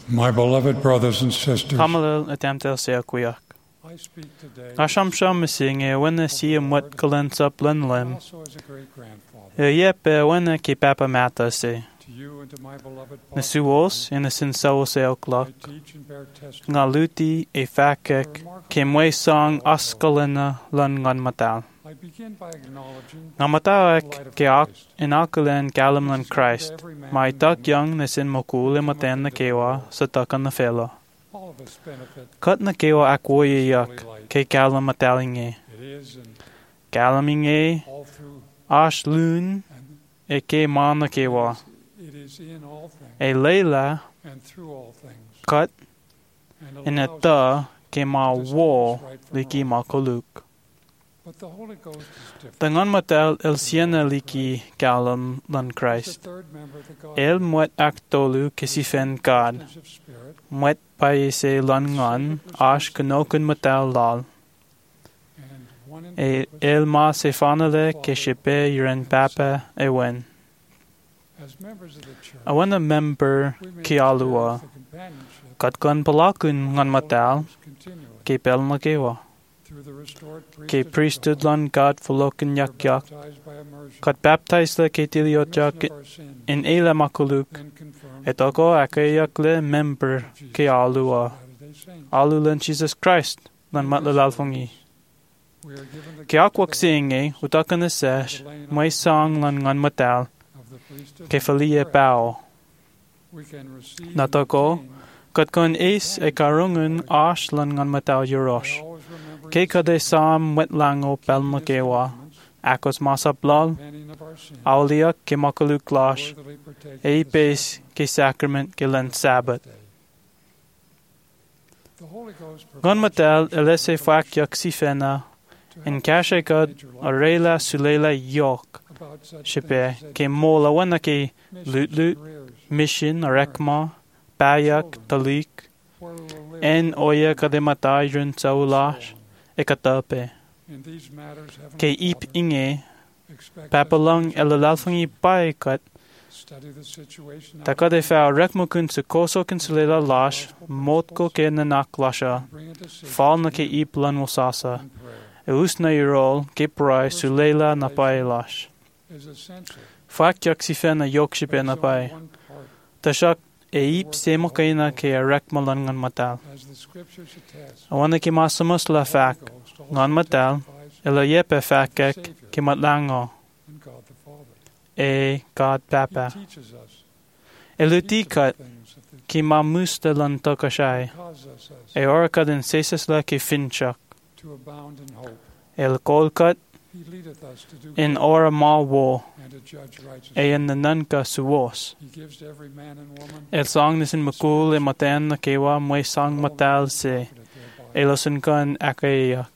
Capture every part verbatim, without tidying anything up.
My beloved brothers and sisters, Kamalil atamtel seakuyak. I speak today Asham sham missing a winna see him what kalens up lunlim. also as a great-grandfather A yep a winna ki papa mata se. to you and to my beloved Na Pastor. suos in a sin sao se I o'clock. teach and bear testimony Nga luti e fakek ke mwe song askalina lun ngan matal. I begin by acknowledging Nga matawek ke ak in akulen kalam lan Christ. Mai tak young na sin mokul e maten na kewa sa takan na fela. all of us benefit. Kat na kewa akwoye yak ke kalam mataling e. It is and Kalaming e all through ash lun and e ke man na kewa. it is in all things E leila and through all things. kat And in a allows ta us ke ma to wo distinguish right from liki wrong. ma koluk. But the Holy Ghost is different. Tangan matal el siena liki kalam lan He's the Christ. third member of the Godhead. El mwet ak tolu kesifen God. Partners of spirit Mwet pa se lan ngan ash kanokun matal lal. and one in E purpose. el ma se fanale ke shepe yuren papa e wen. As members of the church, A wen a member we may ki alua. experience the companionship Kat kan palakun ngan of matal Holy Ghost continually ke pel na kewa. through the restored Ke priesthood of priesthood God. lan God folokin We're yak yak. baptized by immersion, Kat baptize le ke tiliot remission yak of our sins, in ele makuluk. then confirmed Et ako akayak le member ke alua. Latter-day Saints. Alu lan Jesus Christ lan matlalal fongi. We are given the Ke gift akwak today seeing e utakan na sesh may song lan ngan matal of the priesthood ke of falia prayer. pao. We can receive and Natako, retain Kat kon is e karungun ash lan ngan matal by yurosh. always remembering Ke the kade sam wet lango pel na His kewa. commandments, Akos masap lal. repenting of our sins, Auliak ke makaluk lash. worthily partaking E of the pes ke sacrament ke lan sabat. day. The Holy Ghost Gon provides matal solutions elese for fak yak sifena. to In help kashe us god major life arela sulela yok. about such Shepe things as ke mola wana ke missions, lut lut. careers, mission rekma. Bayak talik. where we will live, En oya kade matay run and so saulash. on. E katape. In these matters, Heavenly Ke ip Father, inge. expect us Papalong to elalalfangi pai kat. study the situation out Takade and fa rekmukun se koso kinsulela lash. Motko ke nanak lasha. bring a decision Fal na ke ip lan wasasa. in prayer E usna irol. Kiprai sulela na pai lash. is essential. Fak yak sifena yok But shipe it's na only pai. one part, Tashak e ip semo kaina ke a rekmalangan matal. as the scriptures attest. Awana ki masamus la The fak. Holy Ghost also ngan matal, testifies Ela yepe the fakek Savior ki matlango. and God the Father. E God He papa. teaches us Eluti each of kat the things that the ki mamusta lan tokashai. causes us E orka den sesas la ki finchak. to abound in hope. El kolkat He leadeth us to do in good ora ma wo. and to judge righteously. E en nanka suwos. He gives to every man and woman El song nisin makul e maten na kewa mwe song matal se. profited thereby. Elosin kan akayak.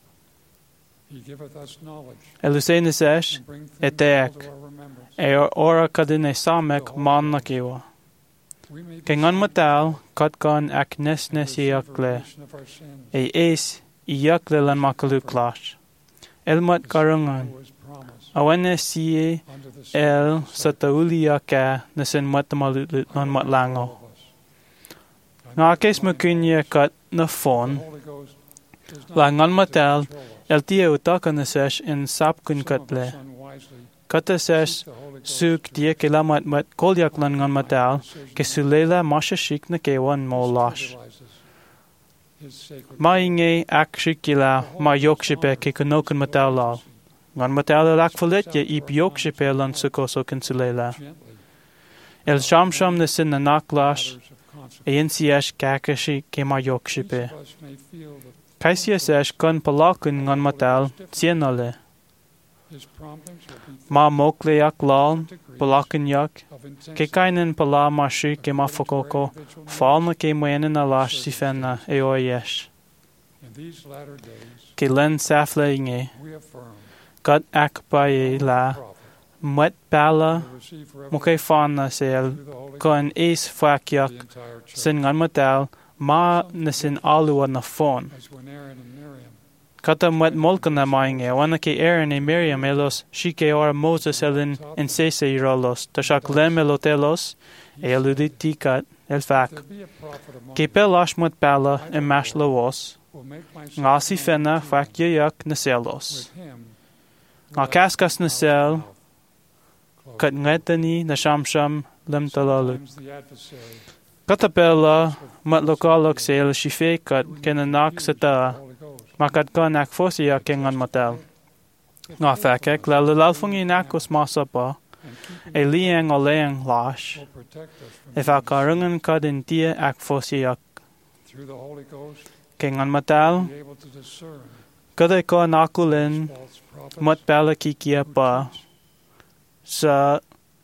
He giveth us knowledge Elusen isesh. and bring things eteak. all to our remembrance. E ora kadin e samek man na kewa. We may be Ke ngan saved matal kat kan ak nes and nes receive a yakle. remission of our sins. E es i yakle lan makaluk lash. Elmat karungan. So is promised Awane siye under the el Spirit sa taulia ka nasin matamalut lan matlango. of us. Nga kes makunya kat na The phone. Holy Ghost is not La ngan to matal control us. el tia utaka na sesh in sap kun Some of katle. us unwisely Kata sesh seek the Holy Ghost suk to dia kila mat mat kolyak lan ngan matal. decision Ke sulela masha shik na kewan mo lash. trivializes His sacred Ma inge ak shikila ma yokshipe ke kanokun matal lal. Ngan matal el akfalit ya ip yokshipe lan sukoso kinsulela. gently El sham sham nasin na naklash. matters of consequence. E nsiash kakashi ke ma yokshipe. Each of us may feel that Kaisia sesh kan palakun ngan matal tienale. his promptings will be Ma mokle yak lal, degrees palakun yak. of intensity Ke kainen pala mashi ke ma according to our fokoko. individual Fal needs. na ke mwenen alash sifena e oyesh. In these latter days, Ke len safle inge. we affirm Kat ak baye la. prophet Mwet bala. will receive Muke revelation fan na sel. through the Holy Kan is fak Ghost to yak. the entire church, Sin ngan matal. Ma nasin alua na phone. as when Aaron and Miriam Kata mwet molkan na mainge. Wana ke Aaron e Miriam elos. Shike ora Moses elin in sese irolos. Tashak lem elotelos. e aluditi kat el fac. If there be a prophet among Ke you, pel ashmut bala e mash lawas, will make myself ngasi known fenna to fac him. yayak na selos. With him, Nga let kaskas na our sel, mouth close. kat ngetani na shamsham lim talalu. Sometimes the adversary Katapela mat lokalok sel shife kat kenanak sa ta, Holy Ghost makat ka nak fosi ya kengan matel. Nga fakek lalalfungi nakos masapa, and keeping e liang o leang lash, will protect us from if a evil. karungan ka din tia ak fosi yak Through the Holy Ghost, kengan matal, be able to discern kada ka nakulin false prophets mat bala kikia who pa teach sa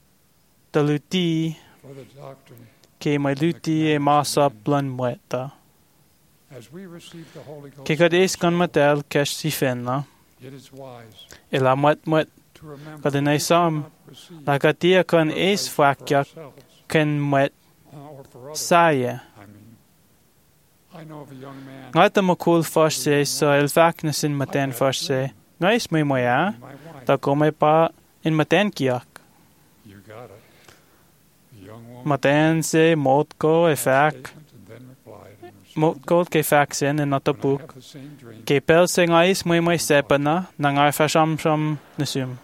taluti for the doctrine. ke may luti e masap lan mueta. As we receive the Holy Ghost, Ke kad is kan matel kesh si fenna, it is wise ila mat mat to remember kada that na we sam, cannot receive nakatia kan our is faith for fakyak ourselves, ken mat uh, or for others. saya. I mean, I know of a young man Ngata mo cool first say sa el fak na sin maten first say. Ngais may moya, and my wife. ta ko may pa in maten kiyak. You got it. The young woman Maten se mot ko e had a fak, statement and then replied in mot response, ko ke fak sin e "When I natapuk. have the same dream, Ke pel se ngais may may sepana, na ngay fasham sham nasum.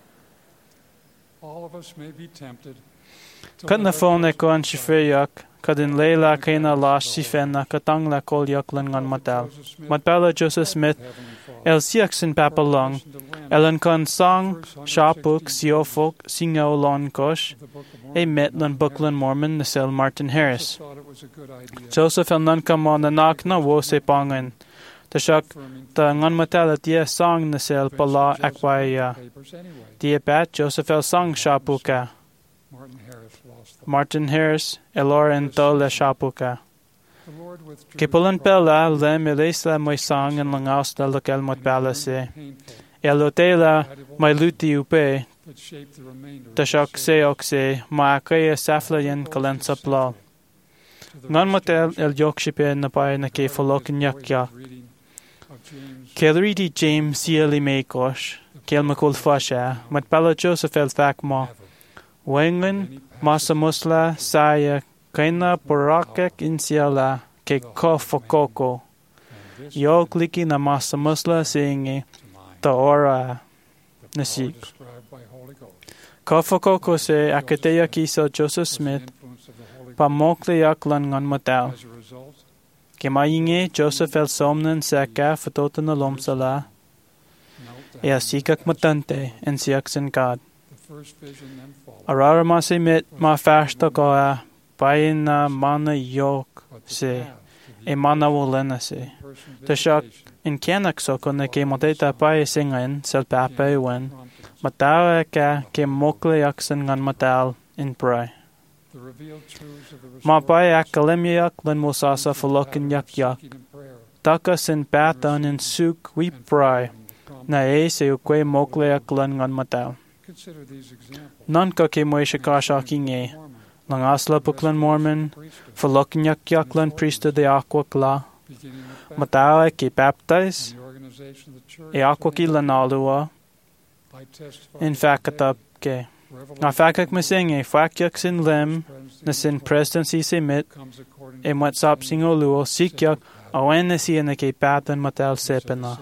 all of us may be tempted to Kat na let our phone e trust ko an in shifiyak, kadin leila kaina lash si fenna katang la kol yak lan ngan matal. Matbala Joseph Smith, Heavenly Father, el siak sin papa long, permission to lend elen kan sang, shapuk, siofok, singaw lon kosh, the Book of e Mormon met to lan Martin Bookland Harris. Mormon na sel Martin Harris. Joseph thought it was a good idea, Joseph el nan kamo na nak na wo se pangan. Ta shak affirming ta ngan matala tia sang na sel pala Joseph akwaya. read the papers anyway. Tia pat Joseph el sang shapuka. Martin Harris lost the Martin Harris elor en tol le shapuka. The Lord withdrew Ke the pulan prophet pela le melisla moy sang en langaus da lokal and mot he bala learned se. painful, Elotela valuable mai luti upe. that shaped the remainder of Ta his shak se service. ok se ma kaya safla yen kalen sapla. To the Ngan motel restoration el jokshipe na pa na ke of his folokin yak boyhood yak. reading of James, Kelridi James sieli meikosh. Kel makul fasha. Mat pala Joseph el fak ma. never, Wengen any masa musla saya kaina porakek insiala ke kofokoko. and this Yo kliki na masa musla singi to mind, ta ora the power nasik. described by Holy Ghost. Kofokoko se akateya kisa Joseph Was the Smith influence of the Holy pa Ghost. mokle yak lan ngan matal. As a result, Ke mayinge Joseph el somnen seka fatotan na lomsala. knelt E down asikak matante en siak sen God. the first vision then followed, Arara ma se mit ma fashta koa bayin na mana yok but the se path to the e mana wolena se. in-person Ta shak visitation in kenak so kone ke moteta pa e singain sel papa e began wen. promptings. Matawa ka ke mokle yak sen ngan matal in pray. The revealed truths of the Ma restored pa yak gospel kalim yak len musasa into the falokin pattern yak of yak. seeking in prayer Taka sin patan in suk we and pray. following the promptings. Na e se ukwe mokle yak len ngan matal. Consider these examples. Nan ka ke mo isha ka shaking e. Lang asla puklan Mormon. Falokin yak yak len priesta de aqua kla. Matawa ke baptize. E aqua ki lan alua. In fakatap ke. Na fakak masinge fakyak sin lem. Na sin presidency se mit. E mat sap singo luo sikyak. Awen na siya na ke patan matal sepena.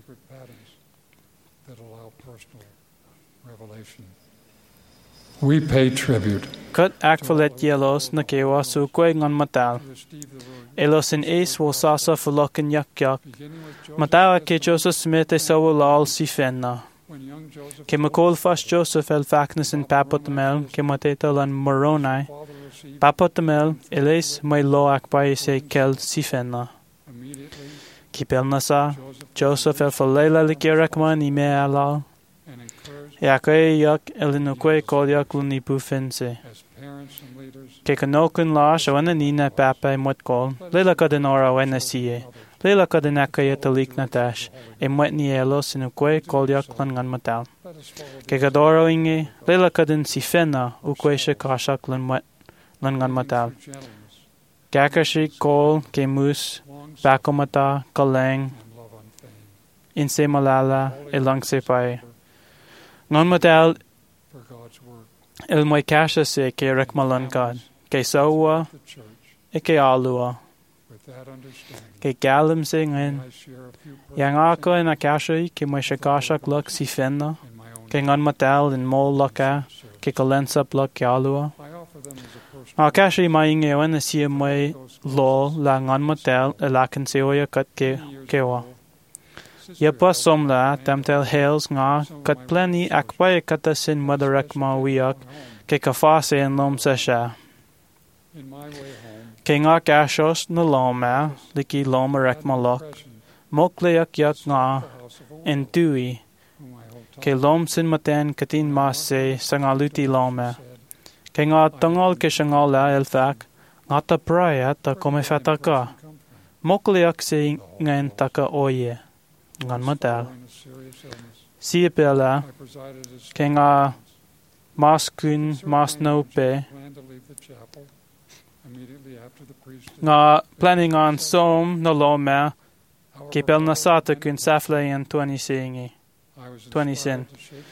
We pay tribute Kat akvalet yelos na kewa su kwe ngon matal. to receive the word, Elos in es wo sasa falokin yak yak. beginning with Joseph. Matawa ke Joseph Smith e sawo lal si fenna. When young Joseph Ke makol fas Joseph el faknes in papotamel ke mateta lan Moroni. father received Papotamel eles may lo akbay se kel si fenna. immediately, Ke pel nasa Joseph Joseph el falela likirakman ime alal. and encouraged Yakay yak el inukwe kol yak luni bufense. as parents and leaders. Ke kanokun la shawana nina papa mot kol. Lela ka den ora wena siye. Lela ka den akaya talik na tash. E mwet ni elos inukwe kol yak lan ngan matal. Let us follow Ke these kadoro inge, lela ka din si fena ukwe siya kasak lan mwet lan ngan matal. through gentleness, Kaka si kol ke mus, long bako mata, kaleng, and love unfeigned. inse malala, ilang se pay. Ngan matal, For God's word. il moy kasha se ke rekmalan God. ke sawa the church. e ke alua With that understanding, ke galim se ngin I share a few yang ako na kasha ke mo shakashak luk si fenna in my own ke ngan matal in mo laka ke kalensap luk ke alua I offer them as a personal a kasha mai ngewan si mai lo la ngan matal e la kan se oya kat ke kewa ye pas som la tamtel hails nga kat plani akpai kata sin madarak ma wiak ke kafase en lom sa sha in my way home. ke nga kashos na loma liki loma rek malok mokleyak yak nga en tui ke lom sin maten katin masse sangaluti loma ke nga tangol ke shangala elfak nga ta praya ta kome fataka mokleyak se ngen taka oye ngan matal siepela ke nga maskun masnope nga planning on som no loma ke pel nasata kun safle en twenty singi twenty sin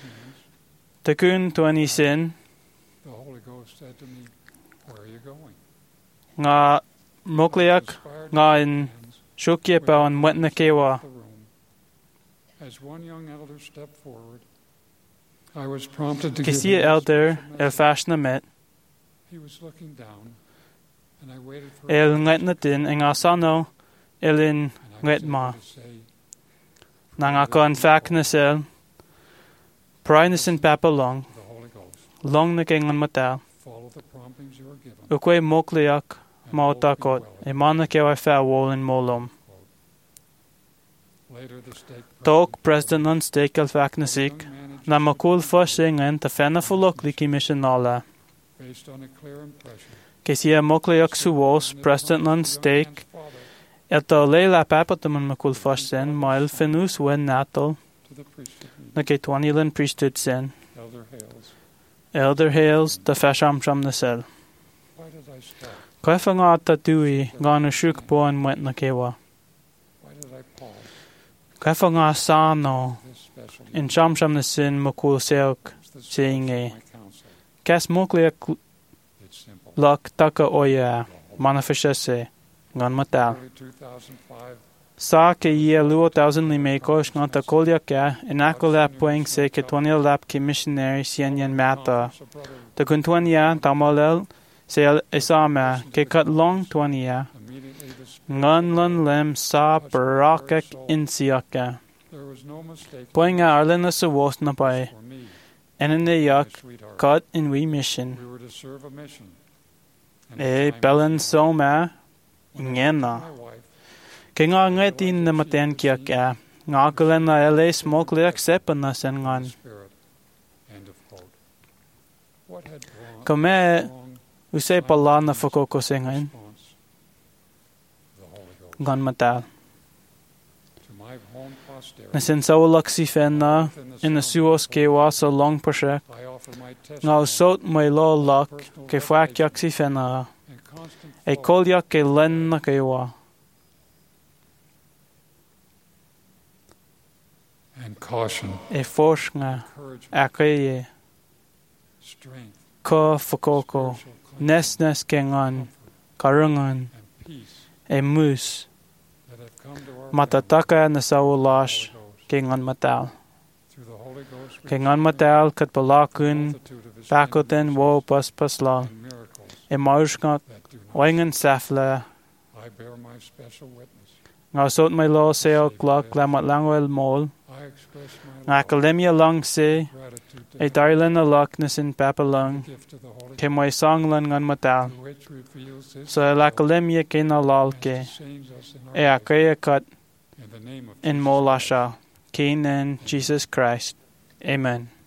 te kun twenty sin The Holy Ghost said to me, "Where are you going?" nga mokleyak nga in shukye pa on wetna kewa As one young elder stepped forward, I was prompted to ke give si him a elder special el message. fashna met He was looking down, and I waited for el him ngetna tin nga sano elin and I was ngetma able to say, nga kon fakna sel prainisin papa long the Holy Ghost, long na kengan mata follow the promptings you are given. ukwe mokleyak and mautakot hope e you mana kewa fa wolin molom well." Later, the stake tok president non steak el fakna sik na makul fasingen ta fena fulok liki mission nala based on a clear impression. ke si mokleyak suwos president non steak el to leila papataman makul fasen mail fenus wen natal To the priesthood meeting, na ke twenty lin priesthood sen Elder Hales, elder hails the fasham from the cell why did I stop? Kaifa nga ta tui gana shuk poan wet na kewa Why did I pause? Kaifa nga sano This special in sham sham na sin makul seok is the saying source a of my counsel. kas mokleyak It's simple. lak taka oya manifestese ngan matal Early two thousand five, sa ke ye luo thousand lime kosh nga ta kolya ka inakula poing se ke twenty lap ke missionary sienyan mata conference of brother ta kun twenty ya tamalel se isama ke kat long twenty ya immediately the Spirit ngan lon lem sa parakak insiaka there was no mistake poing a arlena sa was na pai for me, enen ne my yak sweetheart. kat in we mission We were to serve a mission. And e the time pelen was now. soma When I ngena told my wife, ke nga ngetin na maten kya ka nga kulen na ele smoke le accept na sen the ngan Spirit. End of quote. What had gone kame wrong usay pala na foko ko sengain response? The Holy Ghost. ngan matal To my own posterity, na sen sa ulak si fen na within the in the sound suos of ke wa sa long prashek I offer my nga testimony usot may lo lak personal ke fak yak revelation si fen na and constant e flow kol yak ke len na ke wa and caution, e forsh nga encouragement, akaye strength, ko foko ko spiritual cleansing, nes nes ke ngan comfort, karungan and peace e mus that have come to our family matataka na sa through the ulash Holy Ghost. ke ngan matal Through the Holy Ghost, we ke ngan matal kat palakun multitude of His pakoten tender wo pas pasla and miracles e maushkat that do not oingen safla I bear my special witness. nga sot may lo seo klak lamat langwel mol I express my nga love, kalemya lang se gratitude to e Him, darlan na lak na sin papalang the gift of the Holy ke moy songlan ngan matal Ghost, which reveals His so la will kalemya ke na lal and ke sustains us in our e life. akaya kat In the name of in Jesus mo Christ. lasha kin in Jesus Christ amen